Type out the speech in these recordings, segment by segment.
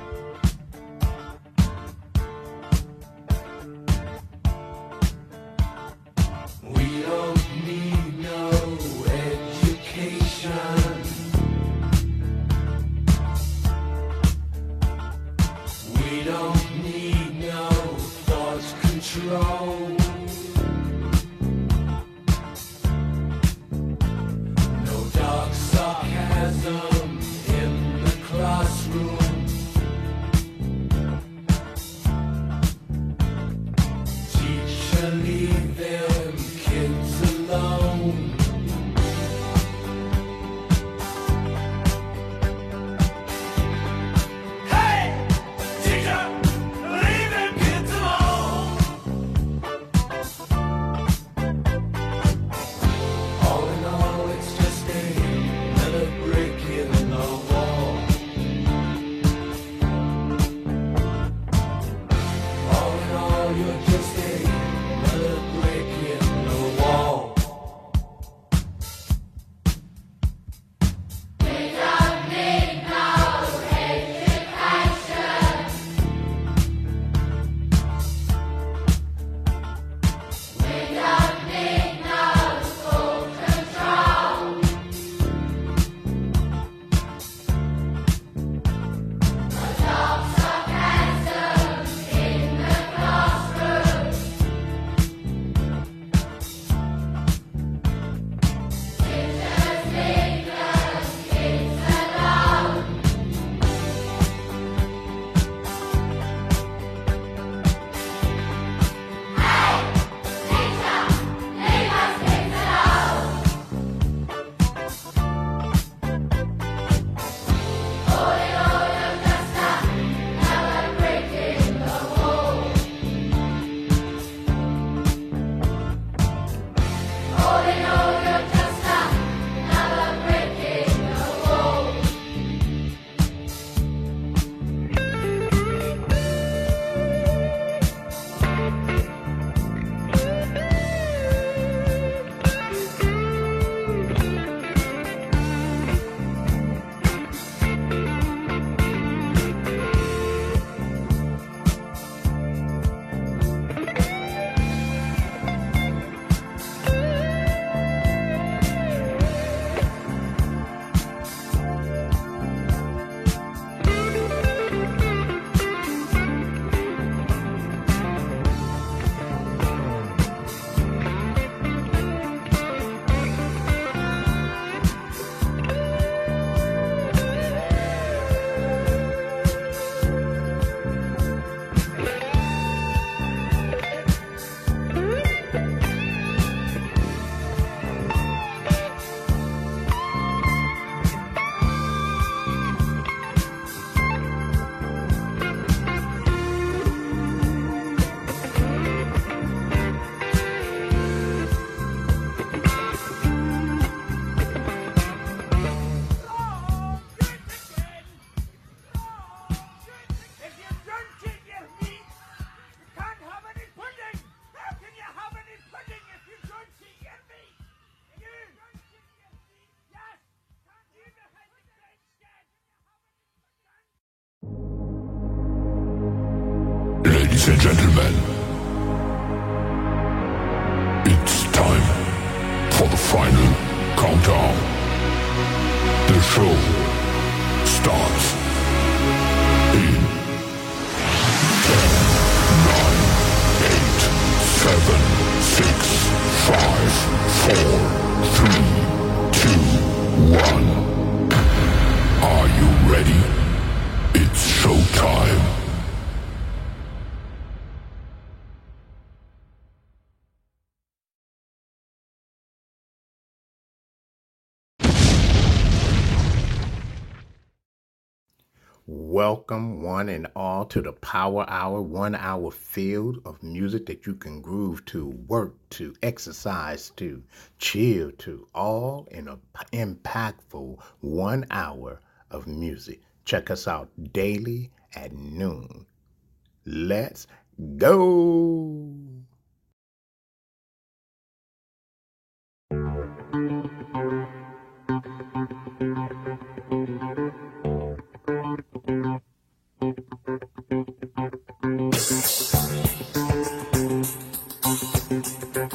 We don't need no education. We don't need no thought control. No dark sarcasm in the classroom. Teacher, leave them kids alone. Hey! Teacher, leave them kids alone. All in all, it's just another brick in the wall. All in all, you're just another brick in the wall. Ladies and gentlemen, it's time for the final countdown. The show starts in 10, 9, 8, 7, 6, 5, 4, 3, 2, 1. Are you ready? It's showtime. Welcome, one and all, to the Power Hour, 1 hour filled of music that you can groove to, work to, exercise to, chill to, all in an impactful 1 hour of music. Check us out daily at noon. Let's go!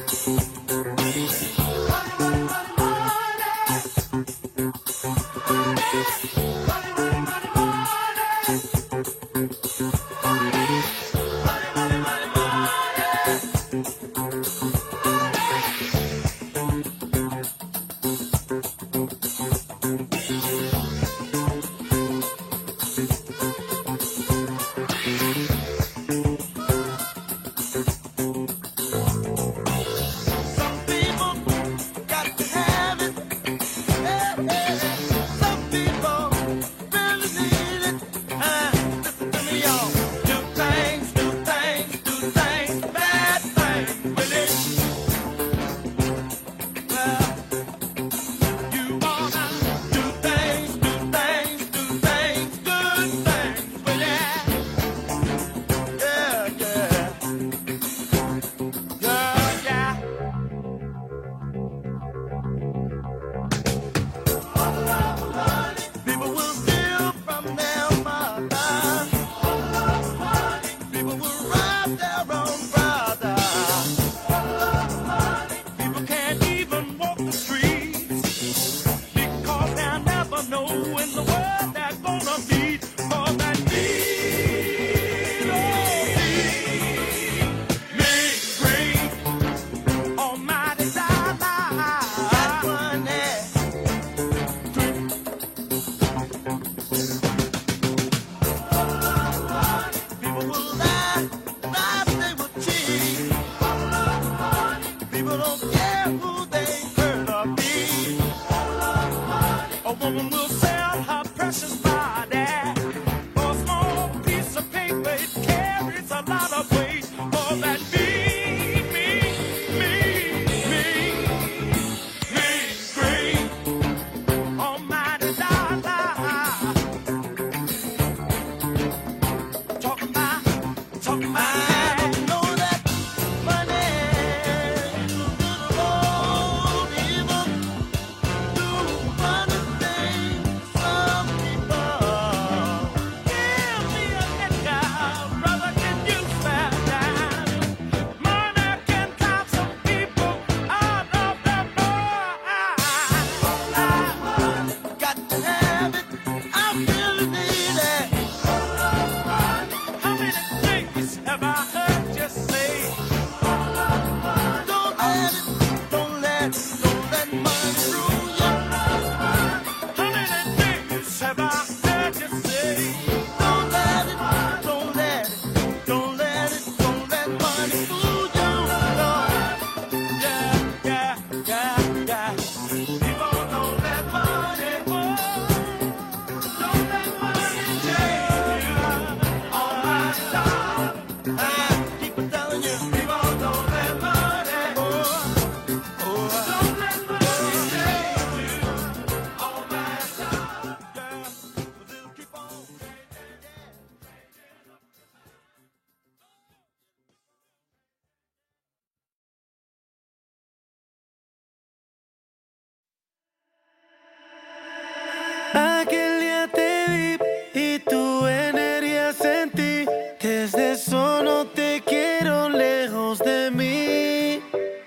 Aquel día te vi y tu energía sentí. Desde eso no te quiero lejos de mí.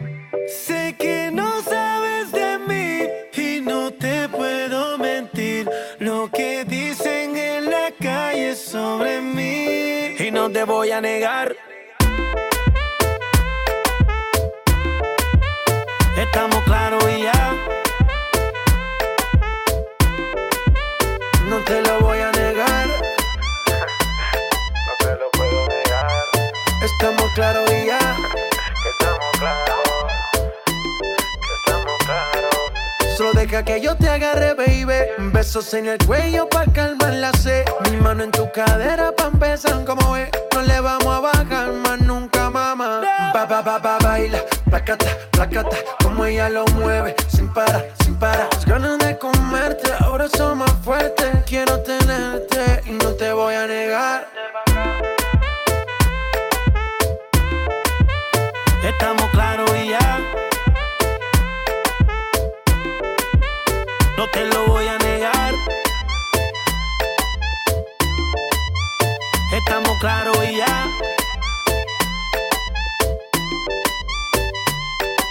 Sé que no sabes de mí y no te puedo mentir. Lo que dicen en la calle sobre mí. Y no te voy a negar. Estamos claros y ya. No te lo voy a negar. No te lo puedo negar. Estamos claros y ya. Que estamos claros. Que estamos claros. Solo deja que yo te agarre, baby. Besos en el cuello pa' calmar la sed. Mi mano en tu cadera pa' empezar, como ves. No le vamos a bajar más nunca, mamá. Baila, placata, placata. Como ella lo mueve, sin parar, sin parar. Las ganas de comerte, ahora son más fuertes. Quiero tenerte y no te voy a negar. Estamos claros y ya. No te lo voy a negar. Estamos claros y ya.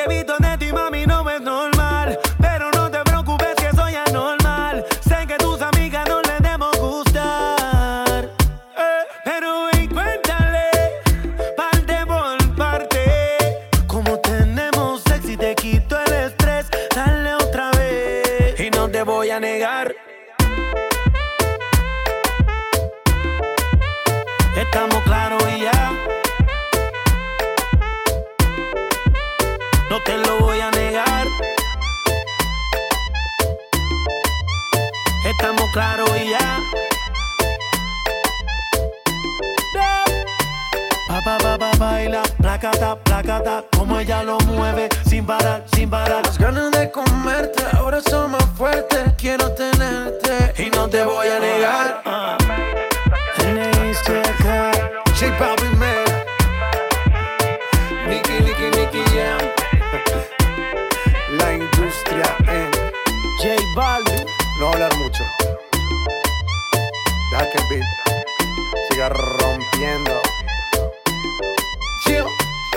visto de ti, mami, no es normal. Pero no te preocupes que soy anormal. Sé que tus amigas no les debemos gustar. Pero ven, cuéntale, parte por parte. Como tenemos sexy, te quito el estrés. Dale otra vez. Y no te voy a negar. Estamos claros y ya. No te lo voy a negar. Estamos claros y ya. Baila, placata, como ella lo mueve, sin parar, sin parar. Las ganas de comerte ahora son más fuertes. Quiero tenerte y no te voy a negar. J Balvin, man. Nicky Jam. La industria en J Balvin. no hablar mucho. Deja que el beat siga rompiendo. Chill.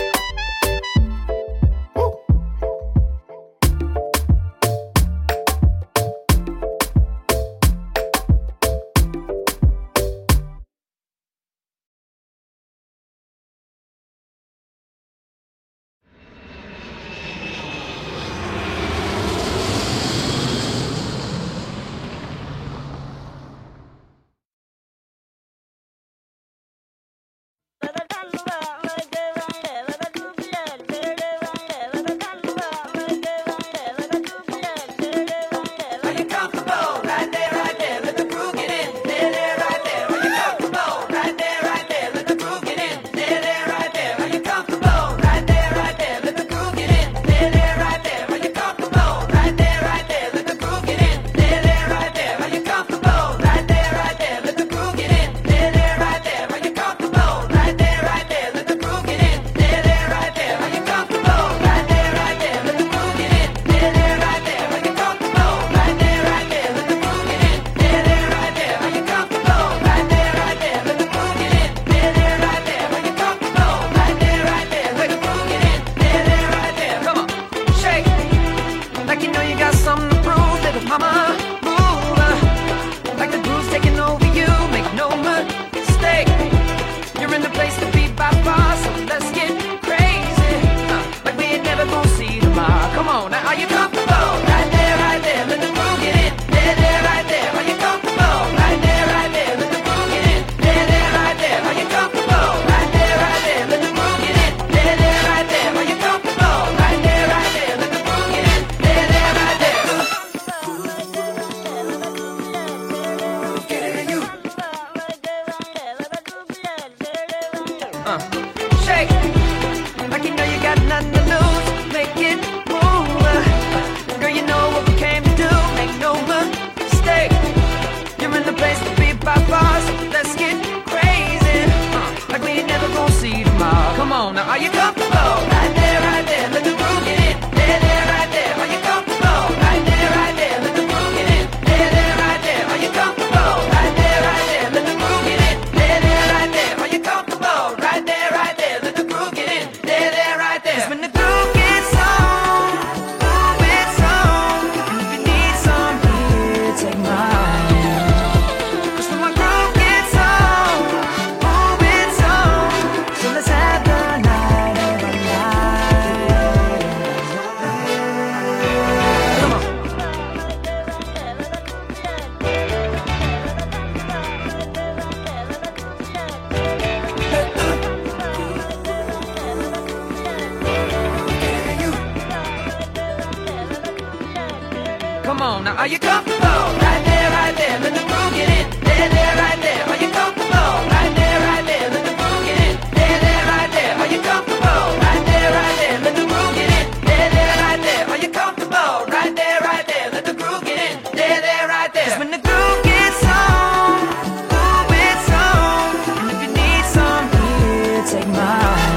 Come on, now are you comfortable? Right there, let the groove get in. There, right there, are you comfortable? Right there, let the groove get in. There, right there, are you comfortable? Right there, let the groove get in. There, right there, are you comfortable? Right there, let the groove get in. There, right there. 'Cause when the groove gets on, ooh, it's on. And if you need some here, take mine.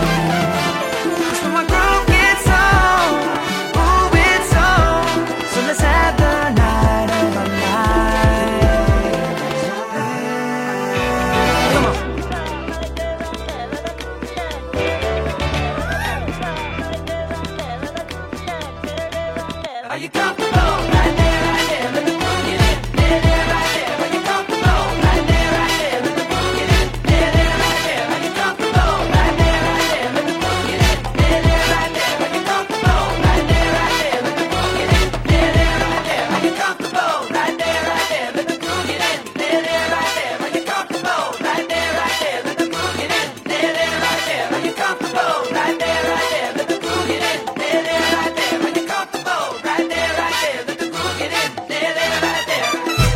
'Cause when my groove gets on, ooh, it's on. So let's have the night of our Are you comfortable? Right there, let the groove get in. There, right there. Are you comfortable? Right there, let the groove get in. There, right there. Are you comfortable? Right there, let the groove get in. There, right there. Are you comfortable? Right there, let the groove get in. There, right there. Are you comfortable? Right there, let the groove get in. There, right there. Are you comfortable? Right there, let the groove get in. There, right there. Are you comfortable? Right there, let the groove get in. There, right there. Are you comfortable? Right there, let the groove get in. There, right there.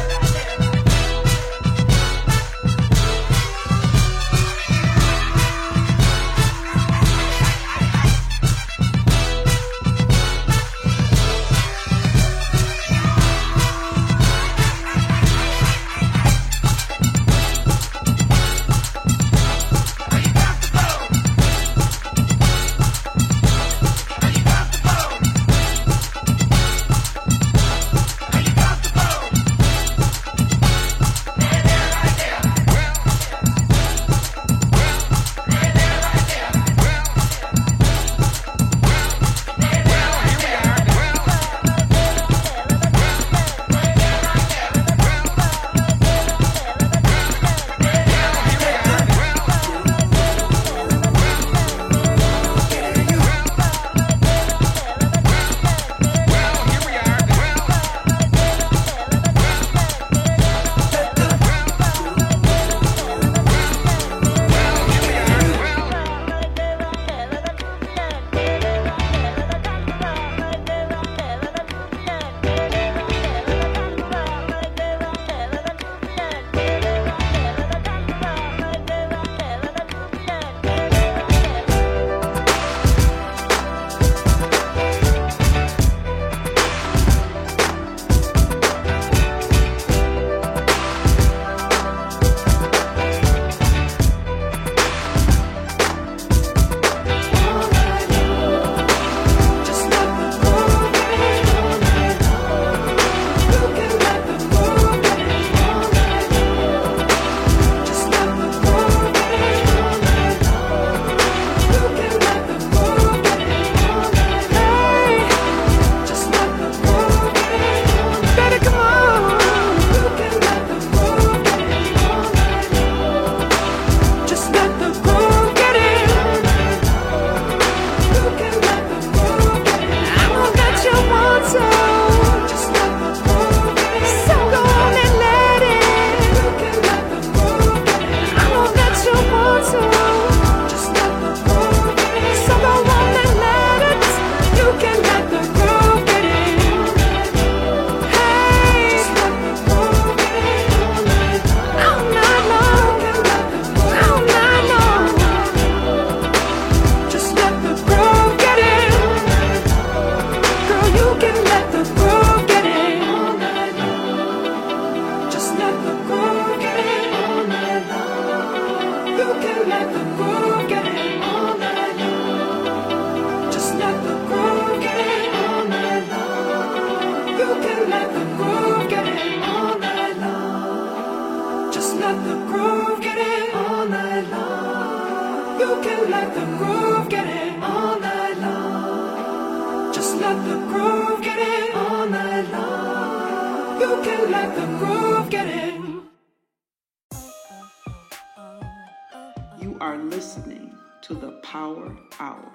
You are listening to the Power Hour.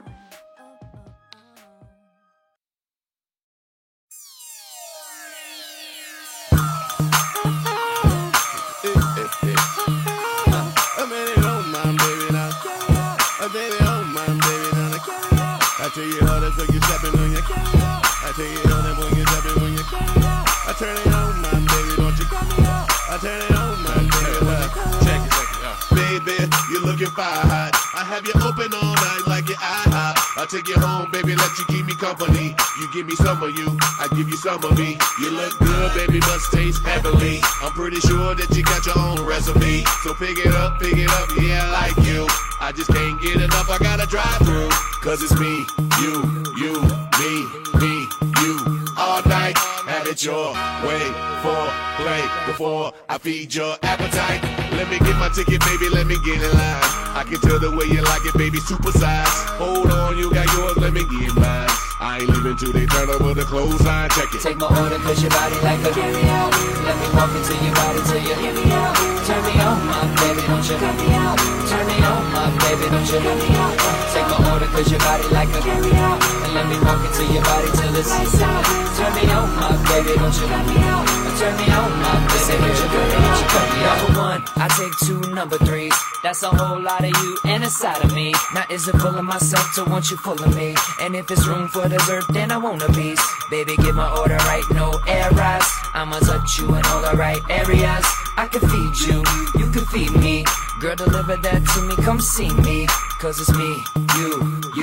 I tell you how that's like you stepping on your I tell you how that when you stepping when you I turn it on, my baby, don't you I turn it on, my baby. Check it. Baby, you're looking fire hot. I have you open all night like your IHOP. I'll take you home, baby, let you keep me company. You give me some of you, I give you some of me. You look good, baby, must taste heavenly. I'm pretty sure that you got your own recipe. So pick it up, yeah, I like you. I just can't get enough, I gotta drive through. Cause it's me, you, me, you. All night, have it your way. Play before I feed your appetite. Let me get my ticket, baby, let me get in line. I can tell the way you like it, baby, super size. Hold on, you got yours, let me get mine. I ain't leaving till they turn over the clothesline. Check it. Take my order cause your body like a carry-out. Let me walk into your body till you hear me out. Turn me on, my baby, don't you cut me out. Turn me on, my baby, don't you cut me out. Take my order cause your body like a carry-out. And let me walk into your body till it's lights out. Turn me on, my baby, don't you cut me out. Turn me on, my baby, don't you cut me out. Number one, I take two number threes. That's a whole lot of you and a side of me. Now is it full of myself to want you full of me? And if it's room for dessert, then I want a piece. Baby, get my order right, no errors. I'ma touch you in all the right areas. I can feed you, you can feed me. Girl, deliver that to me, come see me. Cause it's me, you,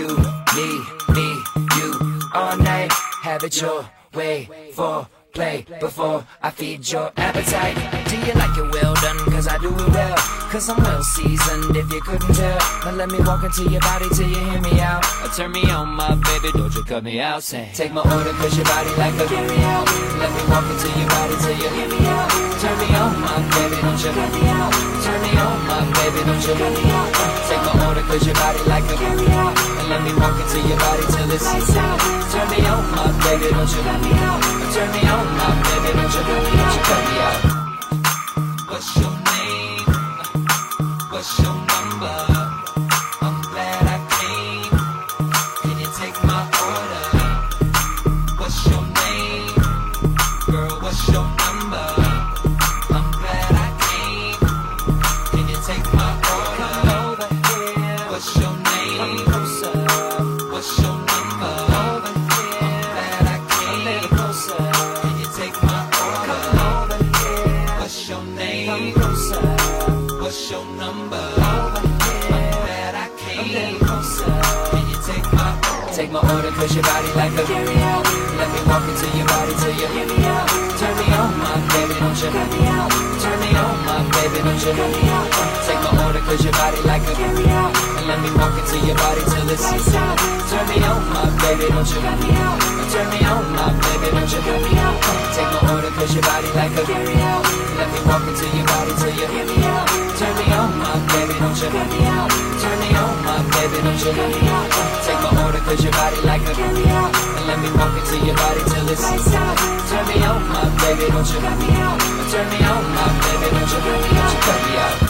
me, you. All night, have it your way for play before I feed your appetite. Do you like it well done? Cause I do it well. Cause I'm well seasoned if you couldn't tell. Now let me walk into your body till you hear me out. Or turn me on, my baby, don't you cut me out. Say, take my order cause your body like a carry-out. Let me walk into your body till you hear me out. Turn me on, my baby, don't you cut me out. Turn me on, my baby, don't you cut me out. Take my order cause your body like a carry-out. And let me walk into your body till it's lights out. Turn me on, my baby, don't you cut me out. Turn me on, my baby, don't you cut me out. What's your name? What's your number? I'm glad I came. Can you take my order? What's your name? Girl, what's your number? I'm glad I came. Can you take my order? Come over here. What's your name? Come closer. What's your number? Over here. I'm glad I came. A little closer. Can you take my order? Come over here. What's your name? Come closer. What's your number? Over here. I'm glad I came. A little closer. Can you take my order? Take my order cause your body like a carry-out. Let me walk into your body till you hear me out. Turn me on, my baby, don't you cut me out. Turn me on, my baby, don't you cut me out. Take my order cause your body like a carry-out. And let me walk into your body till it's lights out. Turn me on, my baby, don't you cut me out. Turn me on, my baby, don't you cut me out. Take my order cause your body like a carry-out. Let me walk into your body till you hear me out. Turn me on, my baby, don't you cut me out. Turn me on, my baby, don't you cut me out. Take my order cause your body like a carry-out. And let me walk into your body till it's lights out. Turn me on, my baby, don't you cut me out. Turn me on, my baby, don't you cut me out.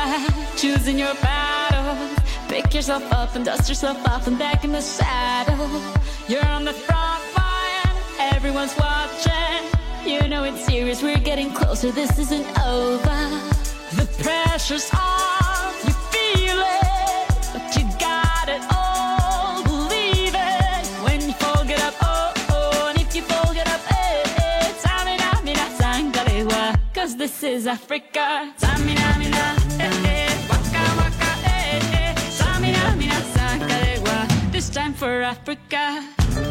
choosing your battles. Pick yourself up and dust yourself off and back in the saddle. You're on the front line, everyone's watching. You know it's serious, we're getting closer, this isn't over. The pressure's on, you feel it, but you got it all, believe it. When you fold it up, oh, oh, and if you fold it up, eh, eh, Samina, mina, sangalewa, cause this is Africa. Samina, mina, eh, eh, waka, waka, eh, eh, Samina, mina, sangalewa, this time for Africa.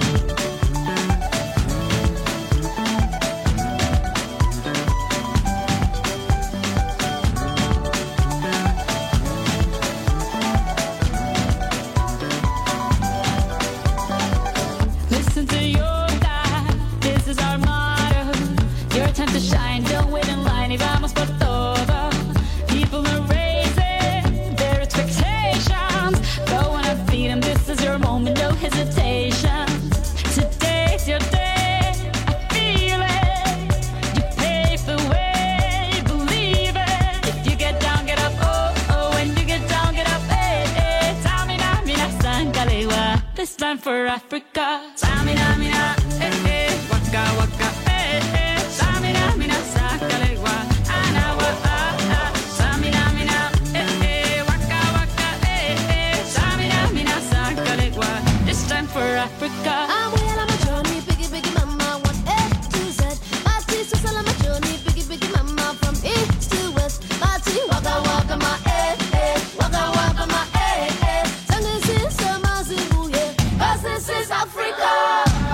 Listen to your God, this is our motto. Your time to shine, don't wait in line, y vamos por todo. People are raising their expectations. Go on and feed them, this is your moment, no hesitation. Today's your day, I feel it. You pave the way, believe it. If you get down, get up, oh, oh. When you get down, get up, eh, eh. Samina, mina, sangalewa, this time for Africa. Samina, mina, eh, eh. Waka, waka, eh, eh. Samina, mina, sangalewa, anawa, ah, ah. Samina, mina, eh, eh. Waka, waka, eh, eh. Samina, mina, sangalewa, this time for Africa. I'm well on my journey, biggie, biggie mama, one A to Z. My teeth is all on my journey, biggie, biggie mama, from east to west. My teeth, waka, waka, my eh, eh, waka, waka, my eh, eh. Sangin' since the Mazibuye, 'cause this is Africa.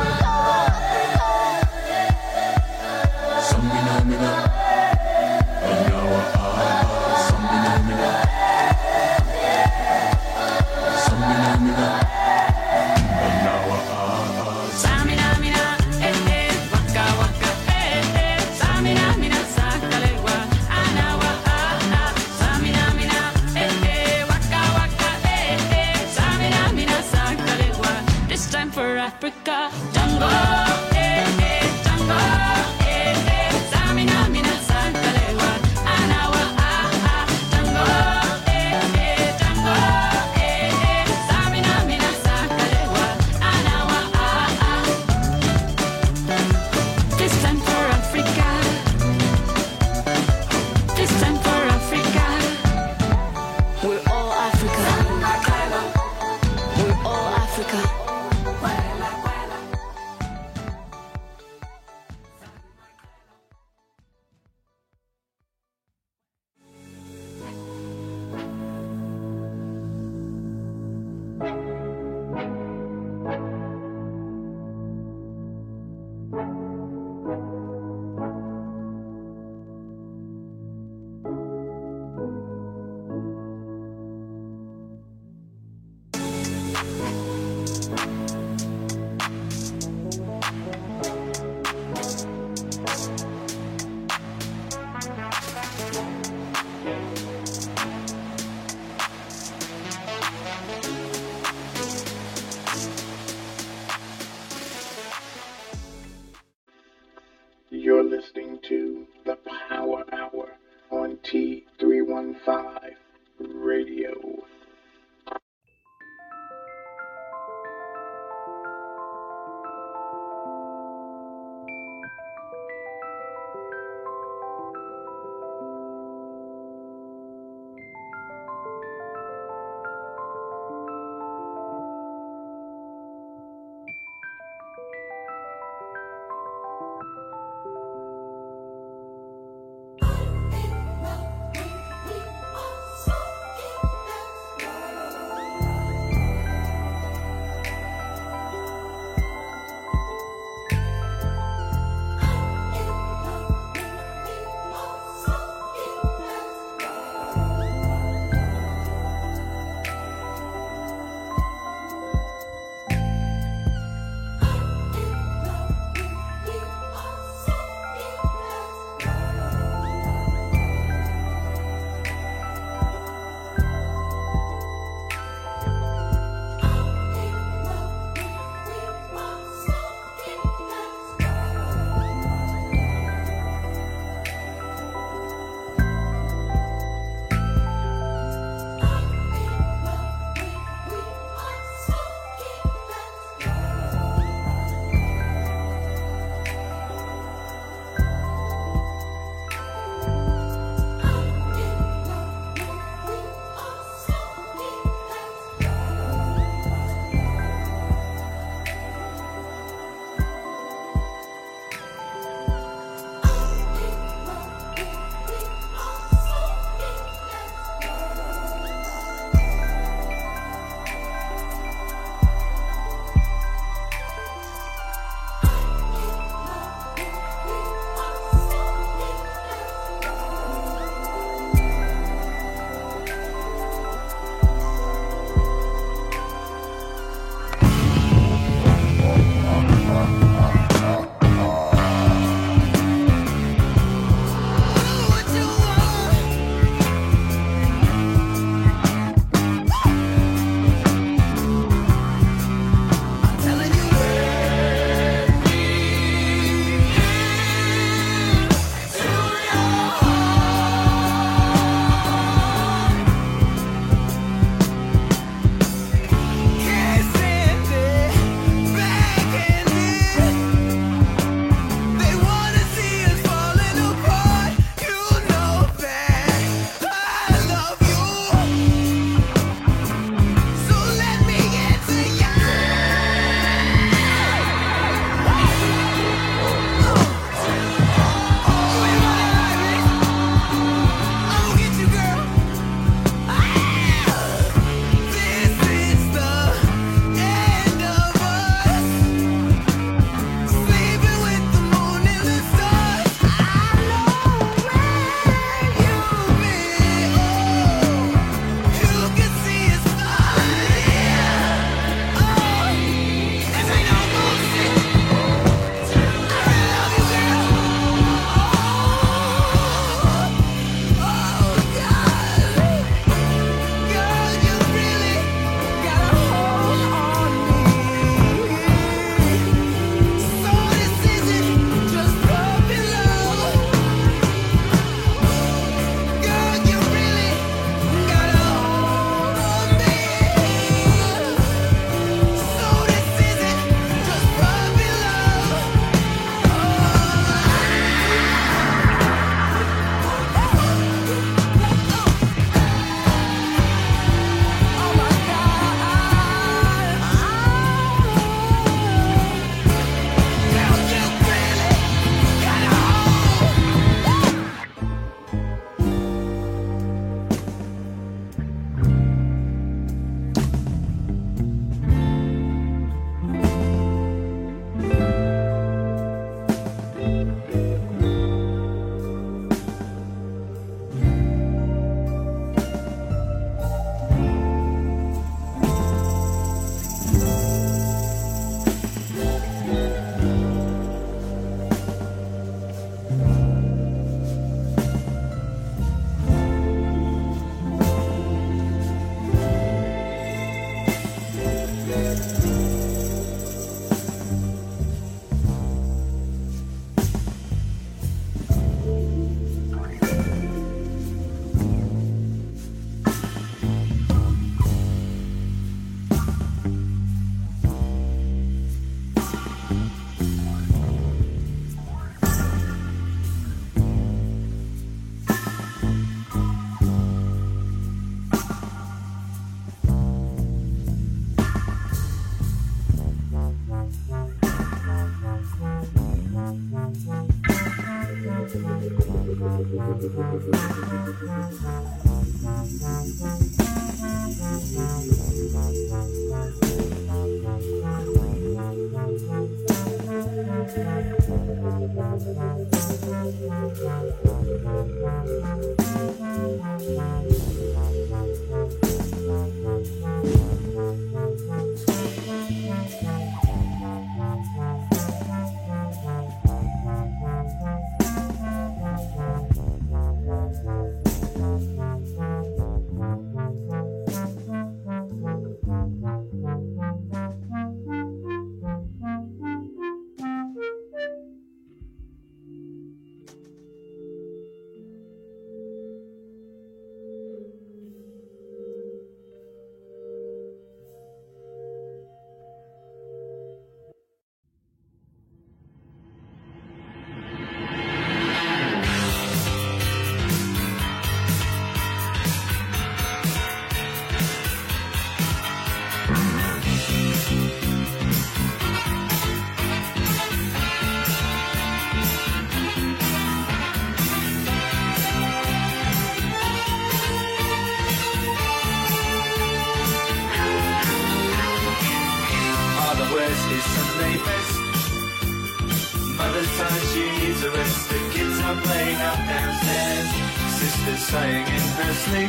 Saying in her sleep,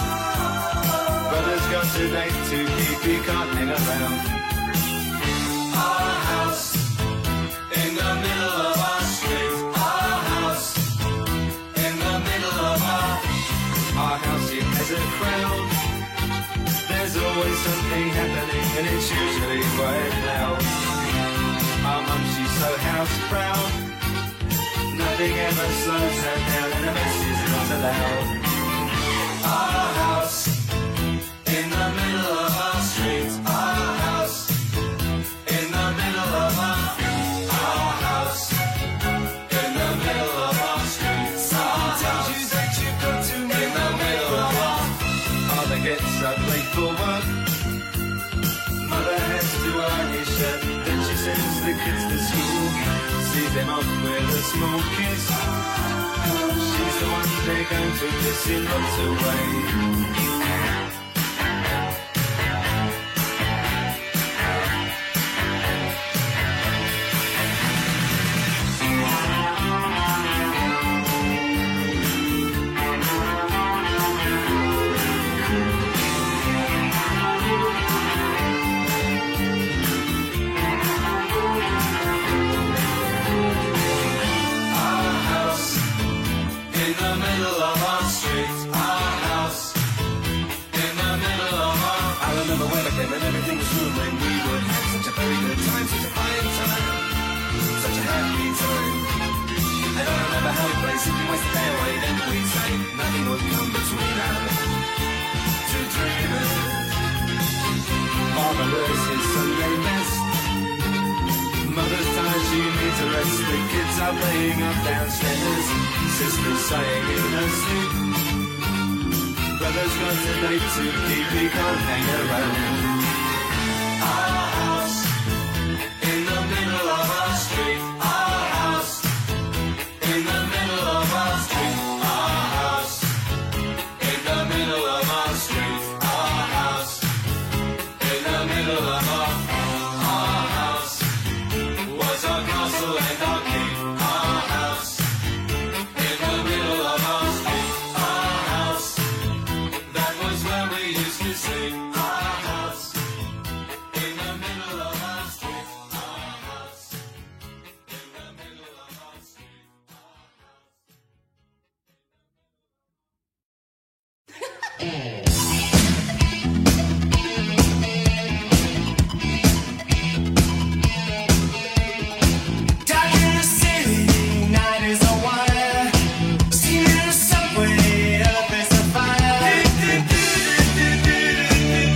brother's got a date to keep, he can't hang around. Our house in the middle of our street, our house in the middle of our house, it has a crowd. There's always something happening and it's usually quite loud. Our mum, she's so house proud, nothing ever slows her down and a mess is not allowed. Our house in the middle of our street, our house in the middle of our house in the middle of our street. Sometimes you that you've got to in the middle of our father gets up late for work, mother has to iron his shirt, then she sends the kids to school, sees them off with a small kiss. She's the one they're going to miss in lots of ways. And everything was good when we would have such a very good time, such a fine time, such a happy time. And I remember how we played Simply Waste the Day Away, then we'd say nothing would come between us to dreaming. Marvelous is Sunday best. Mother's tired, she needs a rest. The kids are playing up downstairs, sister's sighing in her sleep. Brother's got a date to keep, he can't hang around. Our house in the middle of our street, our house in the middle of our street, our house in the middle of our street, our house in the middle of our house was our castle and our keep, our house in the middle of our street, our house. That was where we used to sleep. Our house in the middle of our street. Our house in the middle of our street. Dark in the city, night is a wire. Steam in the subway, earth is a fire.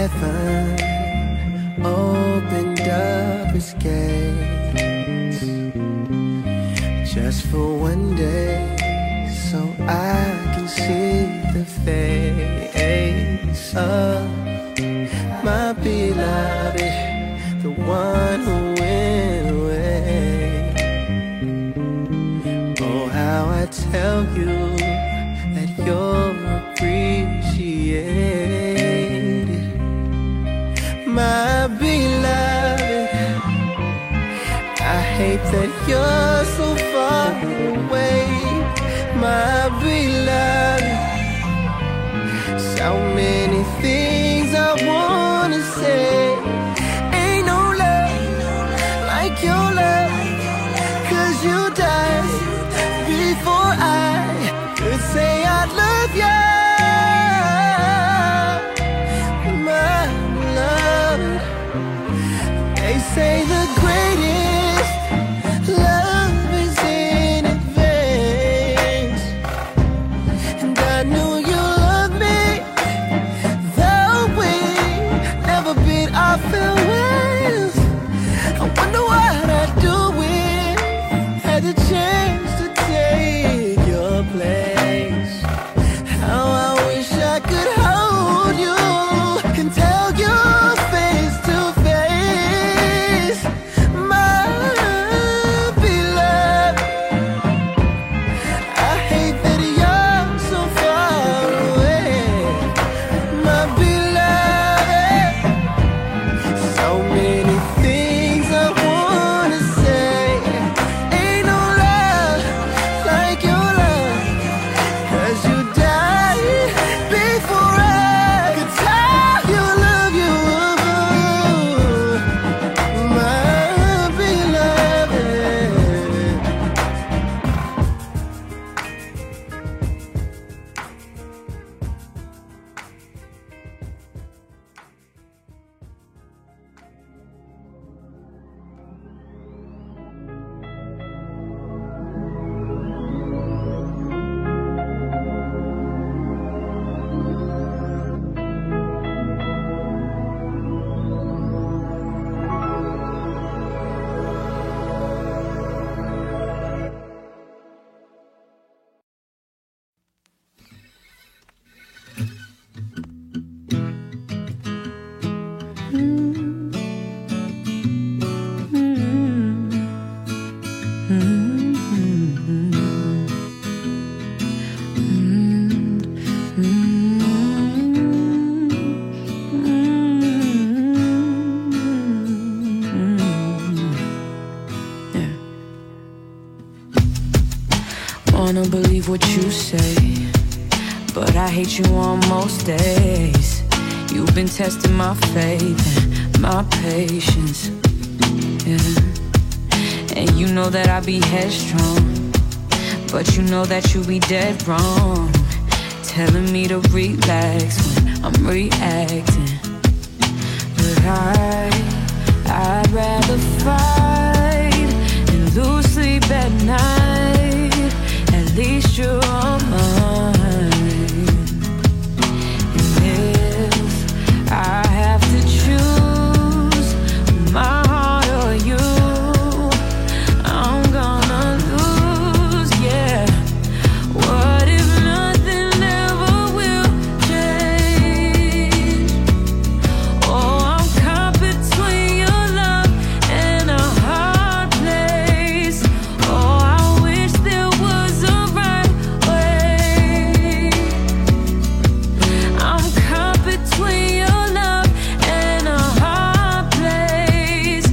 heaven opened up its gates just for one day, so I can see the face of my beloved, the one who went away. Oh, how I tell you that you're appreciated, my beloved. I hate that you're so far away, my beloved. So many things I wanna say. Ain't no love like your love, 'cause you died before I could say I love you, my love. They say the greatest love is in advance, and I knew you loved me, though we never beat our farewells. I wonder what I'd do if I had the chance to take your place. How I wish I could hold you and tell you face to face, my beloved. I hate that you're so far away, my beloved. So many things I wanna say. Ain't no love like your love, 'cause you died before I could tell you love you, my beloved. Wanna believe what you say, but I hate you on most days. You've been testing my faith and my patience, yeah. And you know that I be headstrong, but you know that you be dead wrong, telling me to relax when I'm reacting. But I'd rather fight and lose sleep at night. At least you're on mine. And if I have to choose my heart or you, I'm gonna lose, yeah. What if nothing ever will change? Oh, I'm caught between your love and a hard place. Oh, I wish there was a right way. I'm caught between your love and a hard place.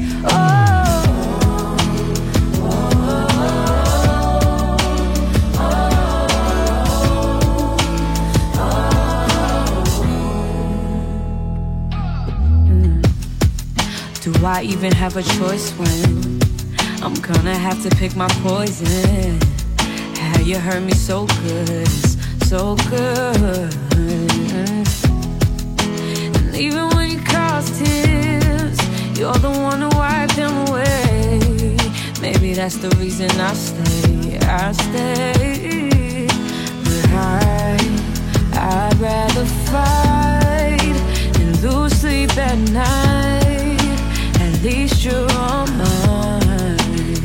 Do I even have a choice when I'm gonna have to pick my poison? How you hurt me so good, so good. And even when you cause tears, you're the one who wiped them away. Maybe that's the reason I stay. But I'd rather fight and lose sleep at night, at least you're on mine.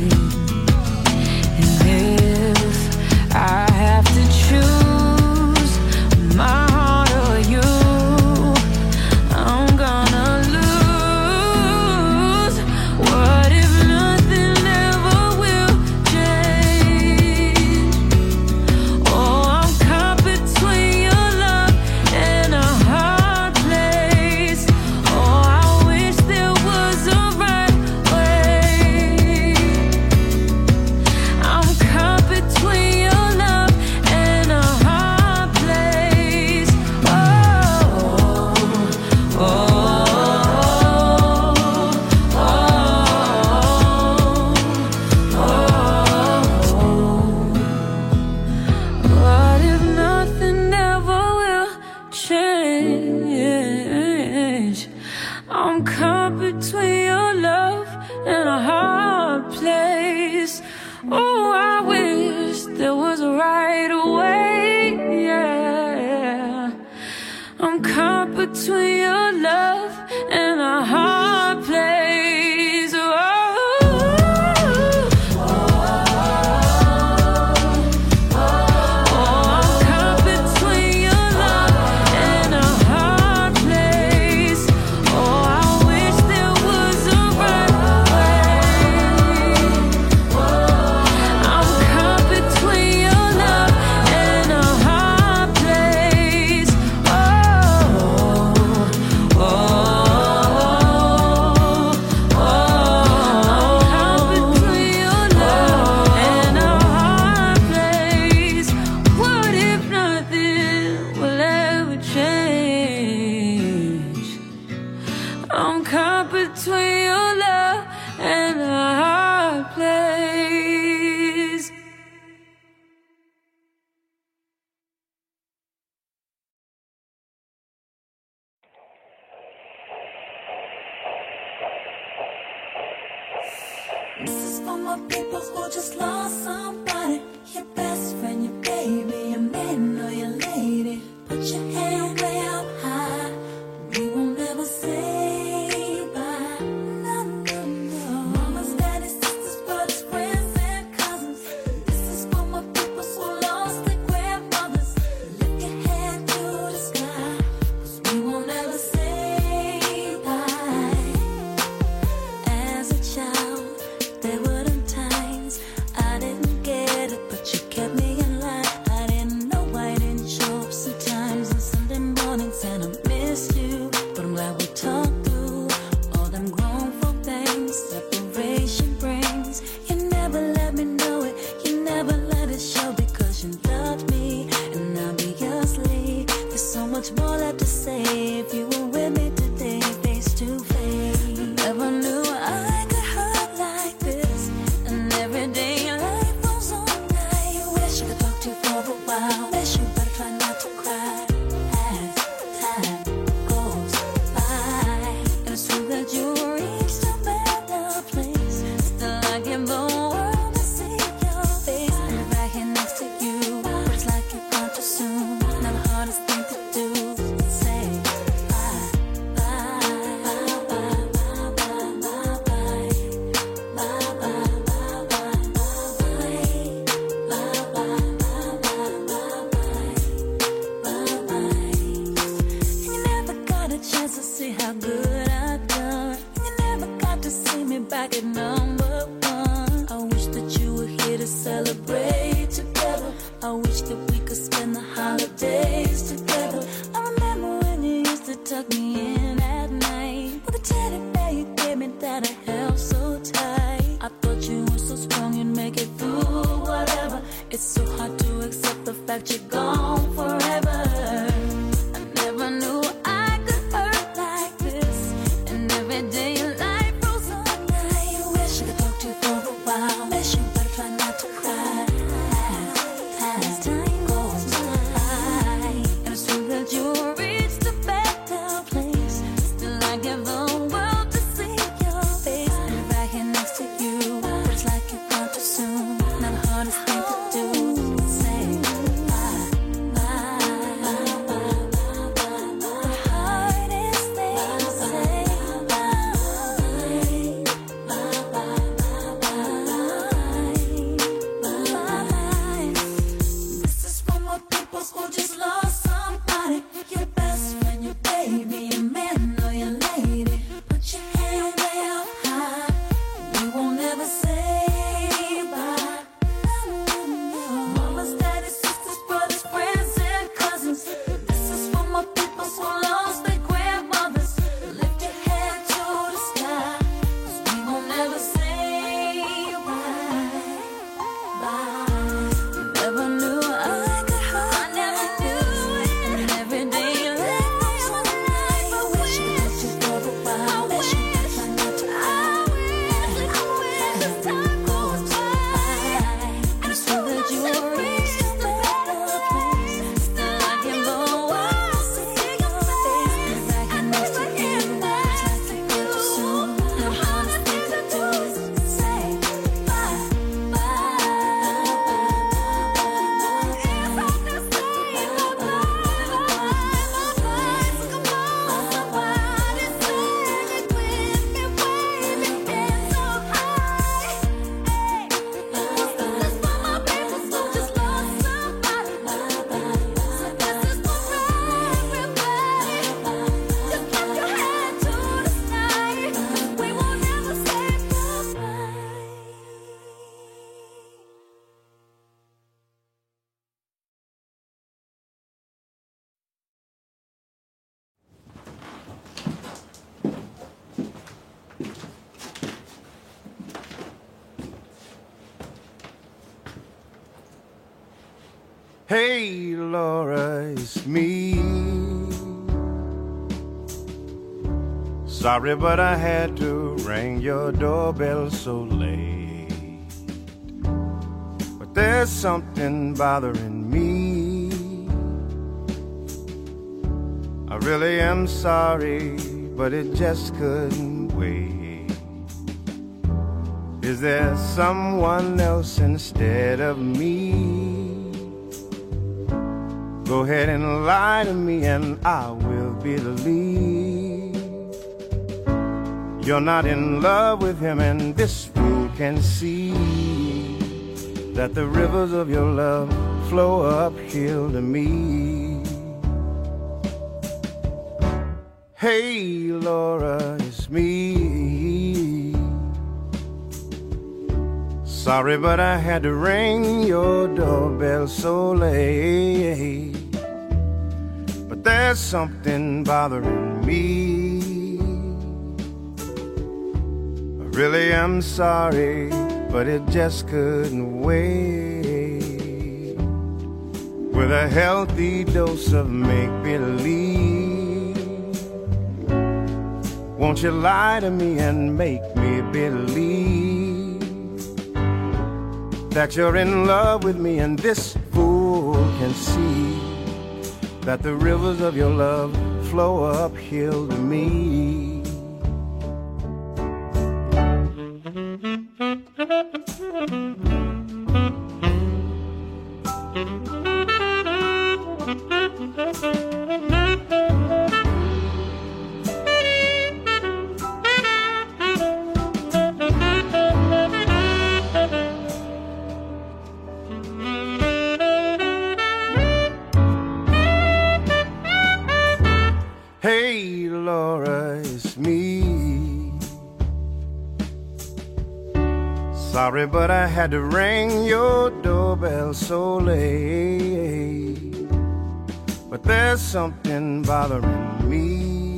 And if I have to choose my heart or you, I'm gonna lose. What if nothing ever will change? Oh, I'm caught between your love and a hard place. Oh, I wish there was a right way. I'm caught between your love and a hard place. Oh, oh, what if nothing ever will change? I'm caught between your love and a hard place. Oh, I wish there was a right way. Yeah, I'm caught between your love and a hard place. Oh, I'm caught between your love and a hard place. Oh, I wish there was a right way. I'm caught between your love and a hard place. Oh, oh, oh, I'm caught between your love and a hard place. What if nothing will ever change? I'm caught between your love and a hard place. This is for my people who just lost somebody. Your best friend, your baby, your man or your lady. Put your hand way up high. We won't ever say bye. No, no, no. Mamas, daddies, sisters, brothers, friends, and cousins. This is for my people who lost their grandmothers. Lift your hand to the sky, 'cause we won't ever say bye. As a child, there were them times I didn't get it, but you kept me in line. I didn't know I didn't show up sometimes on Sunday mornings, and I missed you. But I'm glad we talked through all them grown folk things separation brings. You never let me know it, you never let it show, because you loved me and obviously there's so much more left to say. If you were with me today, face to face, I never knew I could hurt like this. And every day life goes on. I wish I could talk to you for a while. Wish you better try not to cry as time goes by. And it's true that you reached a better place. Still, I give the world to see your face. I'm right here next to you, but it's like you're gone too soon. Now the hardest thing to do is say bye, bye, bye, bye, bye, bye, bye, bye, bye, bye, bye, and you never got a chance to see how good I've done. You never got to see me back at number one. I wish that you were here to celebrate together. I wish that we could spend the holidays together. I remember when you used to tuck me in at night with a teddy bear you gave me that I held so tight. I thought you were so strong you'd make it through whatever. It's so hard to accept the fact you're gone forever. I never knew I could hurt like this. And every day life goes on. I wish Hey, Laura, it's me. Sorry, but I had to ring your doorbell so late. But there's something bothering me. I really am sorry, but it just couldn't wait. Is there someone else instead of me? Go ahead and lie to me and I will believe you're not in love with him, and this fool can see that the rivers of your love flow uphill to me. Hey, Laura, it's me. Sorry, but I had to ring your doorbell so late. But there's something bothering me. I really am sorry, but it just couldn't wait. With a healthy dose of make-believe, won't you lie to me and make me believe that you're in love with me, and this fool can see that the rivers of your love flow uphill to me. Hey, Laura, it's me. Sorry, but I had to ring your doorbell so late. But there's something bothering me.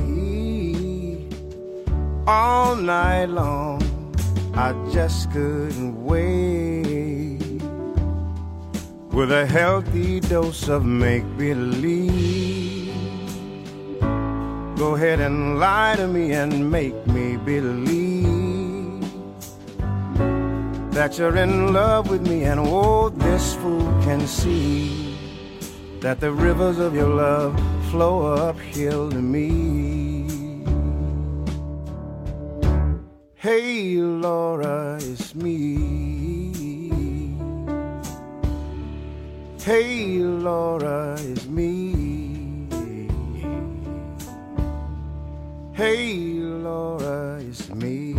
All night long, I just couldn't wait. With a healthy dose of make-believe, go ahead and lie to me and make me believe that you're in love with me, and oh, this fool can see that the rivers of your love flow uphill to me. Hey, Laura, it's me. Hey, Laura, it's me. Hey, Laura, it's me.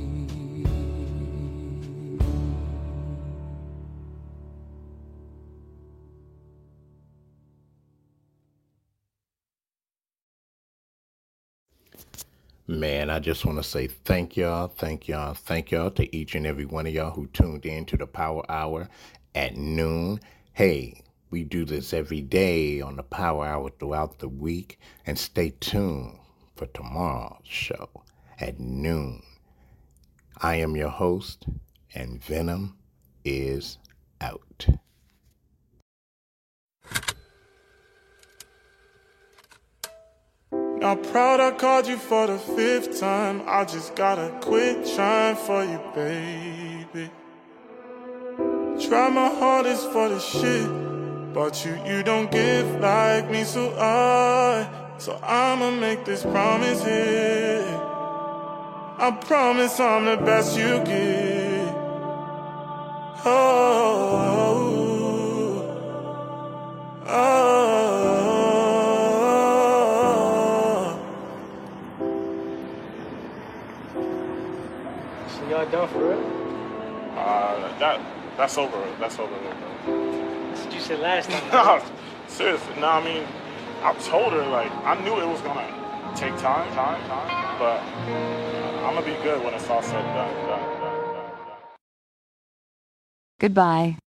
Man, I just want to say thank y'all to each and every one of y'all who tuned in to the Power Hour at noon. Hey, we do this every day on the Power Hour throughout the week, and stay tuned for tomorrow's show at noon. I am your host, and Venom is out. Not proud I called you for the 5th time. I just gotta quit trying for you, baby. Try my hardest for the shit, but you don't give like me, so I'ma make this promise here. I promise I'm the best you get. So y'all done for real? That's over. That's over. That's what you said last time. No, seriously. No, I mean, I told her, like, I knew it was gonna take time, but I'm gonna be good when it's all said and done. Goodbye.